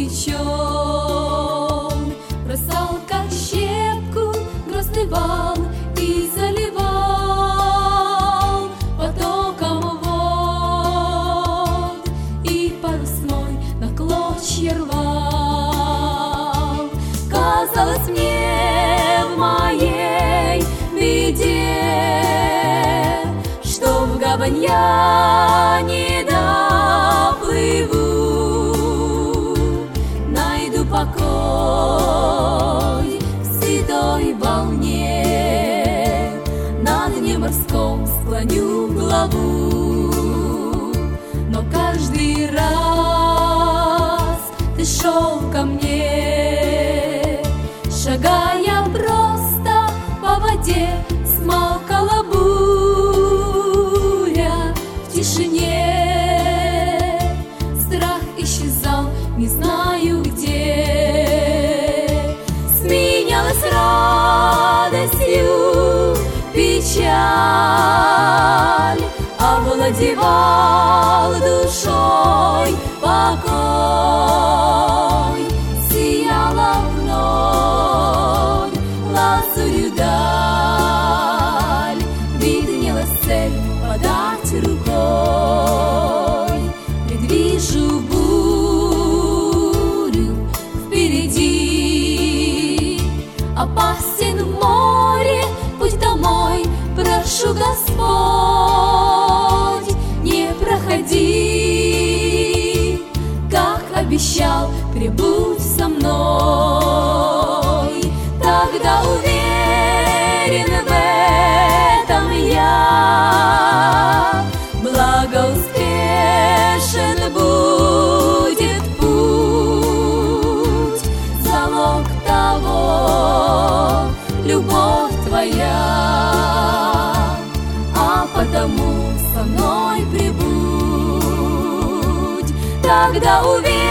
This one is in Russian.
обречен. Бросал как щепку грозный вал и заливал потоком вод, и парус мой на клочья рвал. Казалось мне в моей беде, что в гавань я не доплыву, найду покой в седой волне, на дне морском склоню главу. Но каждый раз ты шел ко мне, шагая просто по воде, смолкала буря в тишине. Страх исчезал, не знаю где, сменялась радостью печаль, овладевал душой покой. Сияла вновь лазурью даль, виднелась цель подать рукой. Предвижу бурю впереди, опасен в море путь домой, прошу, Господь, не проходи, как обещал, прибудь со мной. Тогда уверен в этом я, благо успешен будет путь, залог того любовь твоя, а потому со мной прибудь. Тогда уверен